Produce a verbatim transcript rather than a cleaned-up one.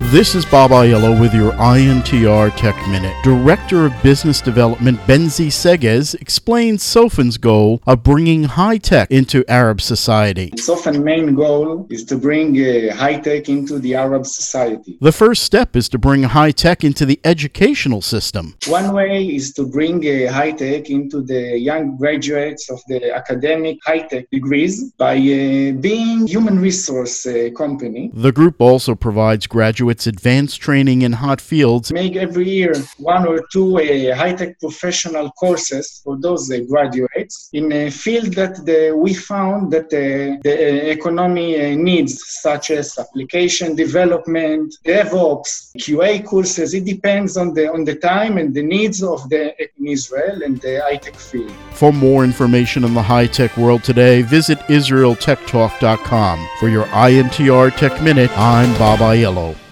This is Bob Aiello with your I N T R Tech Minute. Director of Business Development Benzi Seguez explains Sofin's goal of bringing high-tech into Arab society. Sofin's main goal is to bring uh, high-tech into the Arab society. The first step is to bring high-tech into the educational system. One way is to bring uh, high-tech into the young graduates of the academic high-tech degrees by uh, being human resource uh, company. The group also provides graduates advanced training in hot fields. Make every year one or two uh, high-tech professional courses for those uh, graduates in a field that the, we found that uh, the economy uh, needs, such as application development, DevOps, Q A courses. It depends on the on the time and the needs of the in Israel and the high-tech field. For more information on the high-tech world today, visit Israel Tech Talk dot com. For your I N T R Tech Minute, I'm Bob Aiello.